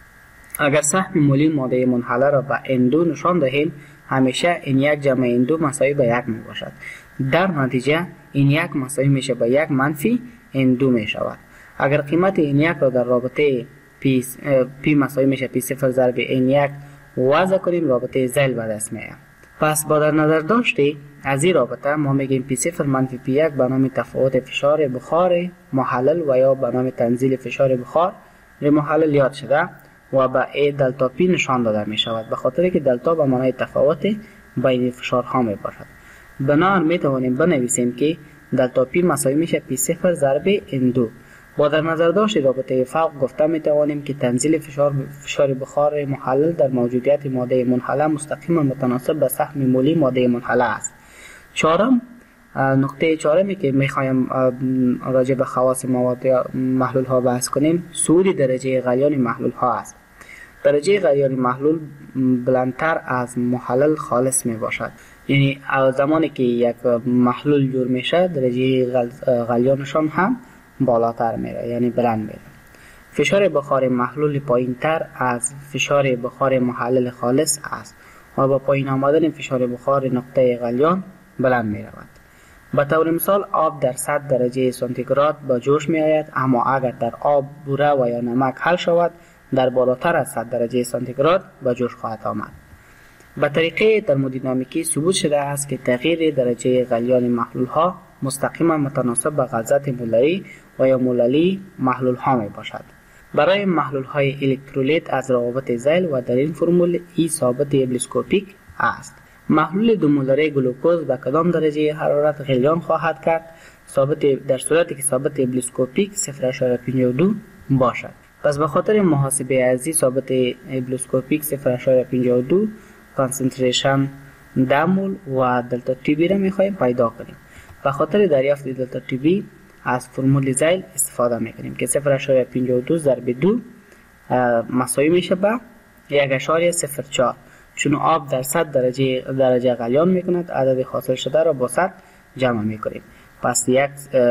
H: اگر سهم مولی ماده منحله را به ان دو نشان دهیم، همیشه این یک جمع ان دو مساوی به یک می باشد. در نتیجه این یک مساوی میشه به یک منفی ان دو می شود. اگر قیمت این یک را در رابطه پی, پی مساوی میشه پی صفر ضرب این یک وضع کنیم، رابطه زیل به دست میاد. پس با در نظر داشته از این رابطه ما میگیم پی صفر منفی پی یک به نام تفاوت فشار بخار محلل و یا به نام تنزیل فشار بخار محلل یاد شده و به ای دلتا پی نشان داده می شود، به خاطر که دلتا به معنای تفاوت بین فشارها می باشد. بنابراین می توانیم بنویسیم که دلتا پی مساوی میشه پی صفر ضرب ان دو. با در نظر داشت رابطه فوق گفته می توانیم که تنزیل فشار فشار بخار محلل در موجودیت ماده منحله مستقیما متناسب به سهم مولی ماده منحله است. چهارم نقطه چهارمی که می خواهیم راجع به خواص مواد محلول ها بحث کنیم، صعود درجه غلیان محلول ها است. درجه غلیان محلول بلندتر از محلل خالص می باشد، یعنی زمانی که یک محلول جور میشه درجه غلیانشان هم بالاتر میره، یعنی بلند میره. فشار بخار محلول پایین تر از فشار بخار محلل خالص است و با پایین آمدن فشار بخار نقطه غلیان بلند می رود. به طور مثال آب در صد درجه سانتیگراد به جوش می آید، اما اگر در آب بوره و یا نمک حل شود در بالاتر از صد درجه سانتیگراد به جوش خواهد آمد. به طریقه ترمودینامیکی ثبوت شده است که تغییر درجه غلیان محلول ها مستقیما متناسب به غلظت مولری و یا موللی محلول ها می باشد. برای محلول های الکترولیت از روابط ذیل و در این فرمول ای ثابت ابلیسکوپیک است. محلول دو مولری گلوکوز به کدام درجه حرارت غلیان خواهد کرد؟ ثابت در صورتی که ثابت ابلیسکوپیک صفر ممیز پنجاه و دو باشد. پس به خاطر محاسبه ارزی ثابت ابلیسکوپیک صفر ممیز پنجاه و دو کانسنتریشن ده مول و دلتا تی بی را می‌خواهیم پیدا کنیم. به خاطر دریافت دلتا تی بی از فرمول ذیل استفاده می‌کنیم که صفر ممیز پنجاه و دو ضرب دو مساوی میشه به یک ممیز صفر چهار. چون آب در صد درجه درجه غلیان میکند، عدد حاصل شده را با صد جمع میکنیم. پس یک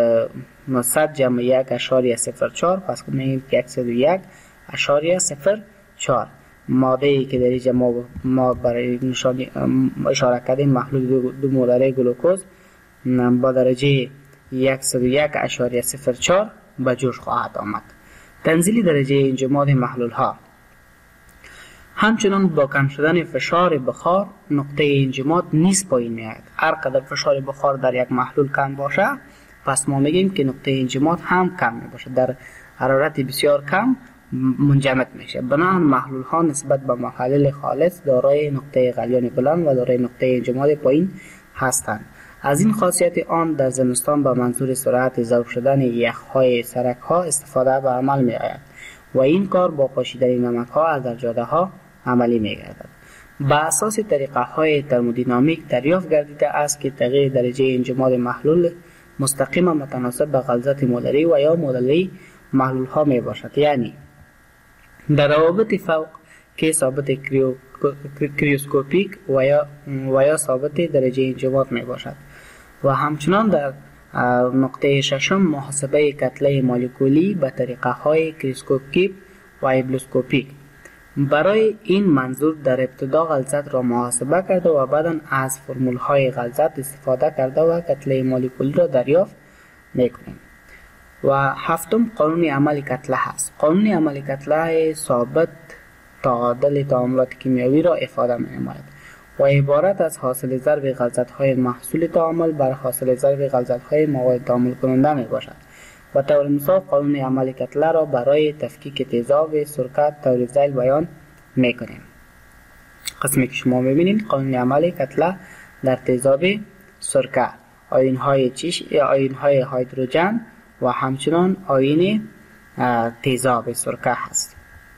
H: صد جمع یک اشاریه صفر چهار، پس میگیم که صد و یک اشاریه صفر چهار. ماده ای که در اینجا ما, ما برای نشان اشاره کردیم محلول دو, دو مولری گلوکوز با درجه صد و یک اشاریه صفر چهار به جوش خواهد آمد. تنزیل درجه انجماد محلول ها. همچنان با کم شدن فشار بخار نقطه انجماد نیز پایین میاد. هر قدر فشار بخار در یک محلول کم باشه پس ما میگیم که نقطه انجماد هم کم می باشه. در حرارت بسیار کم منجمد میشه. بنابراین محلول ها نسبت به محلل خالص دارای نقطه غلیان بلند و دارای نقطه انجماد پایین هستند. از این خاصیت آن در زمستان به منظور سرعت ذوب شدن یخ‌های سرک ها استفاده به عمل می آید و این کار با پاشیدن نمک ها از در جاده ها عملی می گردد. با اساس طریقه های ترمودینامیک دریافت گردیده است که تغییر درجه انجماد محلول مستقیما متناسب به غلظت مولری و یا مولری محلول ها می باشد. یعنی در روابط فوق که ثابت کریو کریوسکوپیک و یا و یا ثابت درجه انجماد می باشد و همچنان در نقطه ششم محاسبه کتله مولکولی به طریقه های کریوسکوپیک و ایبلوسکوپیک. برای این منظور در ابتدا غلظت را محاسبه کرده و بعدا از فرمول های غلظت استفاده کرده و کتله مولکولی را دریافت میکنیم. و هفتم قانون عمل کتله هست. قانون عمل کتله ثابت تعادل تعاملات کیمیایی را افاده می نماید و عبارت از حاصل ضرب غلظت های محصول تعامل بر حاصل ضرب غلظت های مواد تعامل کننده می باشد. و طور مثال قانون عمل کتله را برای تفکیک تیزاب سرکه طور ذیل بیان می کنیم. قسمی که شما می بینید قانون عمل کتله در تیزاب سرکه آیون های چیش یا آیون های هیدروژن و همچنان آیون تیزاب سرکه هست.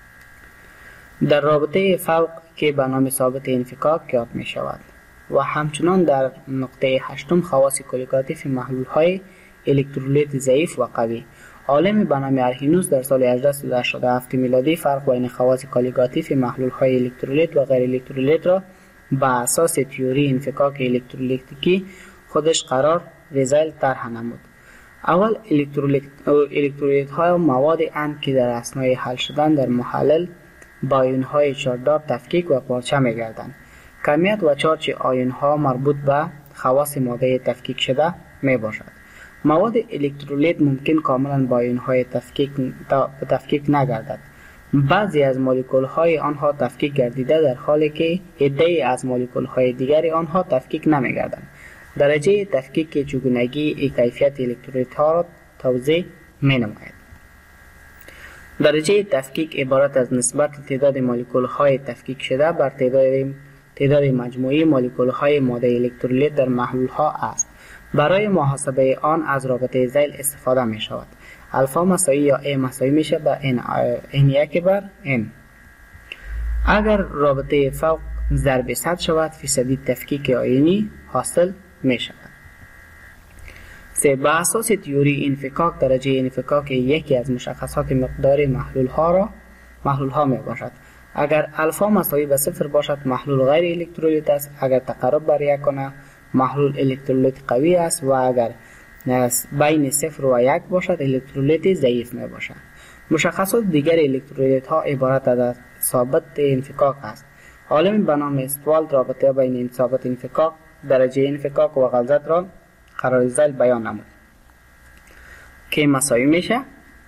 H: در رابطه فوق که به نام ثابت انفکاک یاد می شود و همچنان در نقطه هشتم خواص کلیگاتیف محلول های الکترولیت ضعیف و قوی. عالم به نام ارهینوس در سال هزار و هشتصد و هشتاد و هفت میلادی فرق بین خواص کلیگاتیف محلول های الکترولیت و غیر الکترولیت را به اساس تئوری انفکاک الکترولیتیکی خودش قرار ریزل طرح نمود. اول الکترولیت های مواد اند که در اثنای حل شدن در محلل با آیون های چارجدار تفکیک و پارچه می گردند. کمیت و چارج آیون ها مربوط به خواص ماده تفکیک شده می باشد. مواد الکترولیت ممکن کاملا با آیون های تفکیک تفکیک نگردد. بعضی از مولکول های آنها تفکیک گردیده در حالی که عده‌ای از مولکول های دیگری آنها تفکیک نمی گردند. درجه تفکیک چگونگی کیفیت الکترولیت ها را توضیح می نماید. درجه تفکیک عبارت از نسبت تعداد مولکول های تفکیک شده بر تعداد تعداد مجموعی مولکول های ماده الکترولیت در محلول ها است. برای محاسبه آن از رابطه ذیل استفاده می شود. الفا مساوی یا A مساوی میشه به N N یک بر N. اگر رابطه فوق ضرب صد شود فیصدی تفکیک آیونی حاصل می شود. سه با اساس تئوری انفکاک درجه انفکاک یکی از مشخصات مقدار محلول ها را محلول ها می باشد. اگر الفا مساوی به صفر باشد محلول غیر الکترولیت است. اگر تقرب بر یک کنه محلول الکترولیت قوی است و اگر بین صفر و یک باشد الکترولیت ضعیف می باشد. مشخصات دیگر الکترولیت ها عبارت از ثابت انفکاک است. عالم به نام استوالد رابطه بین این ثابت انفکاک درجه انفکاک و غلظت را قرار ذیل بیان نمود که مساوی میشه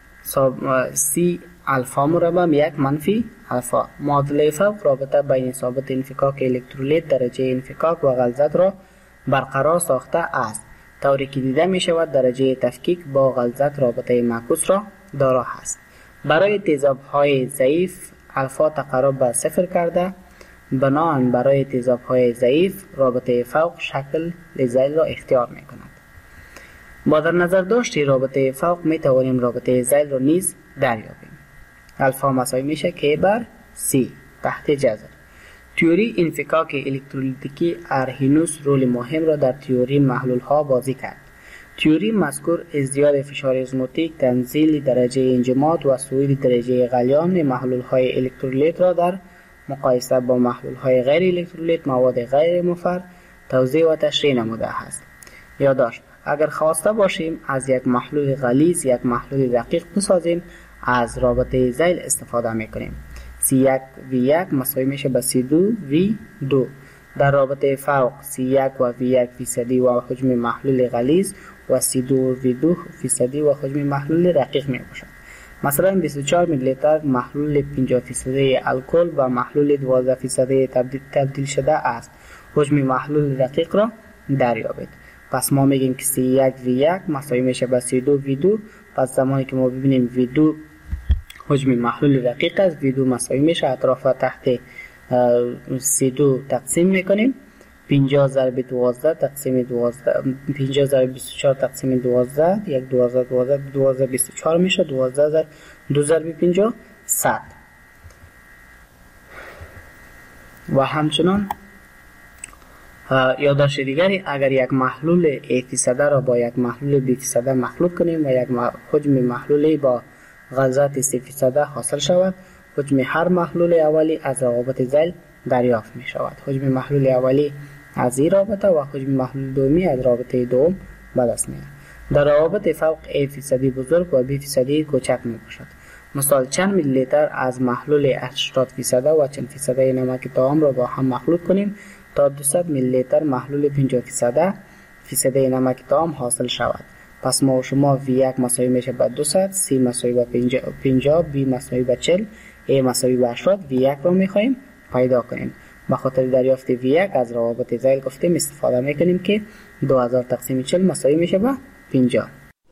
H: سی الفا مربع یک منفی الفا. معادله فوق رابطه بین ثابت انفکاک الکترولیت درجه انفکاک و غلظت را برقرار ساخته است. طوری که دیده می شود درجه تفکیک با غلظت رابطه معکوس را دارا است. برای تیزاب های ضعیف الفا تقرب به صفر کرده بنابراین برای تیزاب های ضعیف رابطه فوق شکل ذیل را اختیار می کند. با در نظر داشت رابطه فوق می توانیم رابطه ذیل را نیز دریابیم. الفا مساوی میشه که بر سی تحت جذر. تئوری انفکاک الکترولیتیکی ارهینوس رول مهم را در تئوری محلول ها بازی کرد. تئوری مذکور ازدیاد فشار ازموتیک، تنزیل درجه انجماد و صعود درجه غلیان محلول های الکترولیت را در مقایسه با محلول های غیر الکترولیت مواد غیر مفر توضیح و تشریح نموده است. یادداشت: اگر خواسته باشیم از یک محلول غلیظ یک محلول دقیق بسازیم از رابطه ذیل استفاده میکنیم. سی یک وی یک مساوی میشه به سی دو وی دو. در رابطه فوق سی یک و وی یک فیصدی و حجم محلول غلیظ و سی دو وی دو فیصدی و حجم محلول رقیق می باشد. مثلا بیست و چهار میلی لیتر محلول پنجاه فیصدی الکل و محلول دوازده فیصدی تبدیل, تبدیل شده است. حجم محلول رقیق را دریابید. پس ما میگیم که سی یک وی یک مساوی میشه به سی دو وی دو. پس زمانی که ما ببینیم وی دو حجم محلول رقیق است. وی دو مساوی میشه، اطراف تحت سی دو تقسیم میکنیم. پنجاه ضرب دوازده تقسیم دوازده، پنجاه ضرب بیست و چهار تقسیم دوازده، یک دوازده دوازده دوازده بیست و چهار میشه. دوازده ضرب دو ضرب پنجاه صد. و همچنان یادداشت دیگری، اگر یک محلول A فیصده را با یک محلول B فیصده مخلوط کنیم و یک حجم محلولی با غلظت سه فیصده حاصل شود، حجم هر محلول اولی از روابط ذیل دریافت می شود. حجم محلول اولی از این رابطه و حجم محلول دومی از رابطه دوم به دست می آید. در روابط فوق A فیصدی بزرگ و B فیصدی کوچک می باشد. مثال چند میلی لیتر از محلول هشتاد فیصده و چند فیصده نمک طعام را با هم مخلوط کنیم تا دویست میلی لیتر محلول پنجاه فیصده فیصده نمک طعام حاصل شود. پس ما و شما وی یک مساوی میشه به دویست، C مساوی به پنجاه، B مساوی به چهل، A مساوی به هشتاد. وی یک را میخواهیم پیدا کنیم. به خاطر دریافت وی یک از روابط ذیل گفتیم استفاده میکنیم که دو هزار تقسیم چهل مساوی میشه به پنجاه.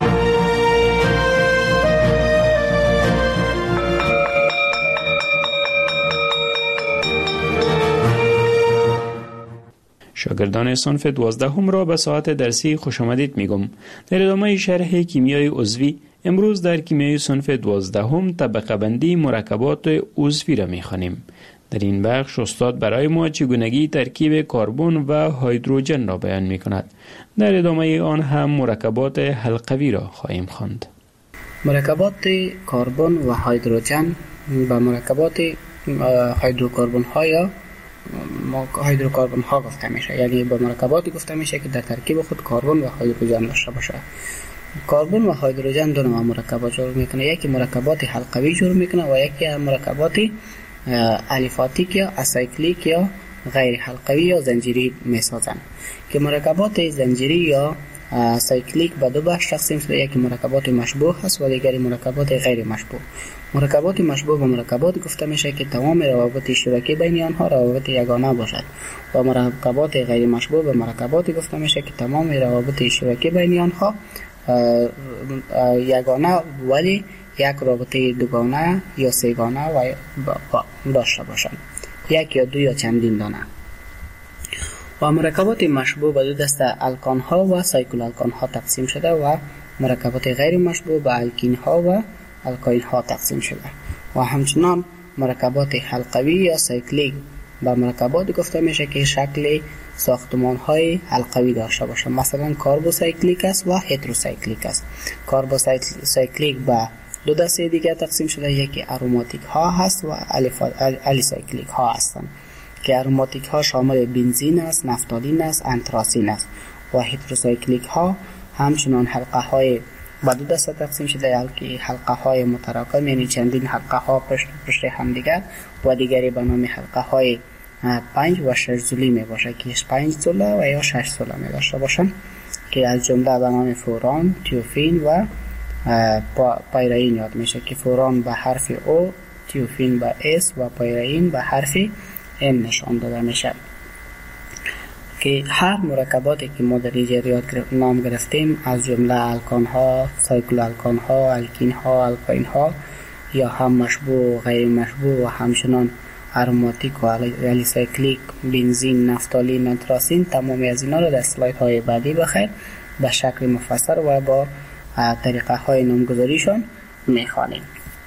G: شاگردان صنف دوازدهم را به ساعت درسی خوش آمدید میگم. در ادامه شرح کیمیای عضوی امروز در کیمیای صنف دوازدهم طبقه بندی مرکبات عضوی را میخوانیم. در این بخش استاد برای ما چگونگی ترکیب کربن و هیدروژن را بیان میکند. در ادامه آن هم مرکبات حلقوی را خواهیم خواند.
H: مرکبات کربن و هیدروژن و مرکبات هیدروکربن ها یا هیدروکربن ها گفته میشه، یعنی با مرکباتی گفته میشه که در ترکیب خود کربن و هیدروژن داشته باشه. کربن و هیدروژن دو نوع مرکبات جور میکنه، یکی مرکبات حلقوی جور میکنه و یکی مرکبات الیفاتیک یا اسایکلیک یا غیر حلقوی یا زنجیری میسازن. که مرکبات زنجیری یا سایکلیک به دو بخش تقسیم شده، یکی مرکبات مشبوه هست و دیگری مرکبات غیر مشبوه. مرکبات مشبوه و مرکبات گفته میشه که تمام روابط اشتراکی بین آنها روابط یگانه باشد و مرکبات غیر مشبوه و مرکبات گفته میشه که تمام روابط اشتراکی بین آنها یگانه ولی یک رابطه دوگانه یا سه‌گانه و داشته باشند، یک یا دو یا چندین دانه. و مرکبات مشبوه به دو دسته الکان ها و سایکل الکان ها تقسیم شده و مرکبات غیر مشبوه به الکین ها و الکاین ها تقسیم شده. و همچنان مرکبات حلقوی یا سایکلیک به مرکبات گفته میشه که شکل ساختمان های حلقوی داشته باشه، مثلا کاربوسایکلیک است و هتروسایکلیک است. کاربوسایکلیک به دو دسته دیگه تقسیم شده، یکی اروماتیک ها هست و الیسایکلیک ها هستند که اروماتیک ها شامل بنزین است، نفتالین است، انتراسین است. و هتروسایکلیک ها همچنان حلقه های به دو دسته تقسیم شده، که حلقه های متراکم یعنی چندین حلقه ها پشت پشت هم دیگر و دیگری به نام حلقه های پنج و شش زولی می باشه که پنج زوله و یا شش زوله می داشته باشن که از جمله به نام فوران، تیوفین و پایرین یاد میشه که فوران به حرف او، تیوفین به اس و پایرین به حرف ام نشان داده میشه. که هر مرکباتی که ما در اینجا نام گرفتیم از جمله الکان ها، سایکل الکان ها، الکین ها، الکاین ها یا هم مشبوه و غیر مشبوه و همچنان اروماتیک و الیسایکلیک، بنزین، نفتالین، انتراسین، تمامی از اینا رو در اسلاید های بعدی بخیر به شکل مفصل و با طریقه های نامگذاریشان میخوانیم.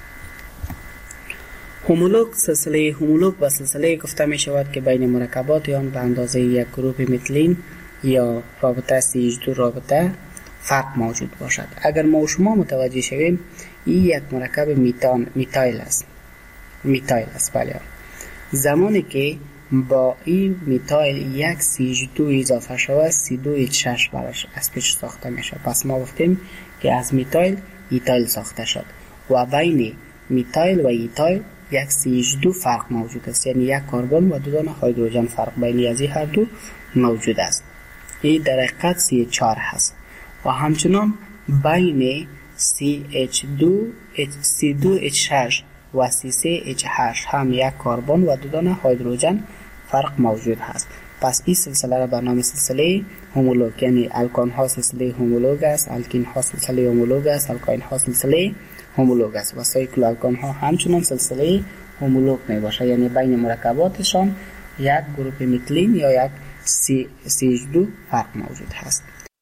H: هومولوگ، سلسله هومولوگ و سلسله گفته می شود که بین مرکبات آن به اندازه یک گروپ متلین یا رابطه سی اچ دو رابطه فرق موجود باشد. اگر ما و شما متوجه شویم این یک مرکب میتان میتایل است. میتایل است بله. زمانی که با این میتایل یک سی اچ دو اضافه شود سی دو اچ شش براش از پیش ساخته میشه. پس ما گفتیم که از میتایل ایتایل ساخته شد و بین میتایل و ایتایل یک سی اچ دو فرق موجود است، یعنی یک کربن و دو دانه هیدروژن فرق بین از این هر دو موجود است. این در حقیقت سی اچ چهار هست. و همچنان بین سی اچ دو سی دو اچ شش و سی سه اچ هشت هم یک کربن و دو دانه هیدروژن فرق موجود هست. پس این سلسله را به نام سلسله هومولوگ، یعنی الکان ها سلسله هومولوگ است، الکین ها سلسله هومولوگ است، الکاین ها سلسله هومولوگ است و سایکلوالکان ها همچنان سلسله هومولوگ می باشه، یعنی بین مرکباتشان یک گروپ میتلین یا یک سی سی دو فرق موجود هست.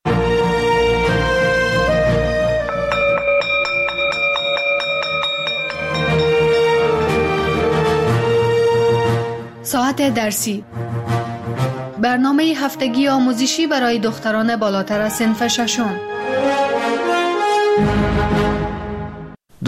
F: ساعت درسی، برنامه هفتگی آموزشی برای دختران بالاتر از صنف ششم.